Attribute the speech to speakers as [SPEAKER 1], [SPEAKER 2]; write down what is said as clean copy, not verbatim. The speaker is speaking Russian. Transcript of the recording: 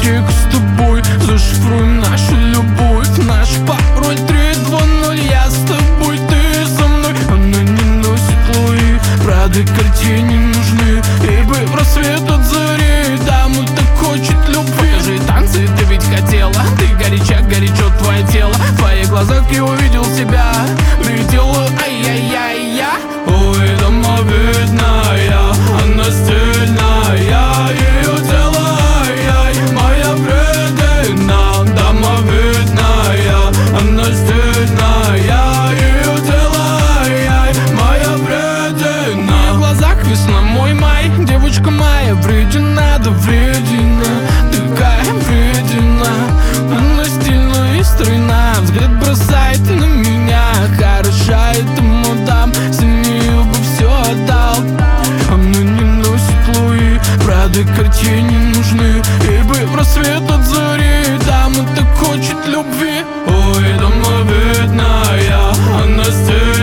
[SPEAKER 1] мальчик с тобой. Зашифруем нашу любовь, наш пароль 320. Я с тобой, ты со мной. Она не носит луи, правда картине не нужны, ибо в рассвет от зари даму так хочет любви. Покажи танцы, ты ведь хотела, ты горяча, горячо твое тело. В твоих глазах я увидел себя, летела, ай-яй-яй-я. Ой, домовидная, она стильная, ее тело, ай-яй, моя вредина. Домовидная, она стильная, ее тело, ай-яй, моя вредина. В глазах весна, мой май, девочка моя вредина, да вредина, такая вредина. Она стильная и стройна, взгляд бросает на меня, хороша эта мадам, за нее бы все отдал. Она не носит луи, правда картине не нужны, ибо в рассвет от зари дама так хочет любви. Ой, домовидная, она стильная.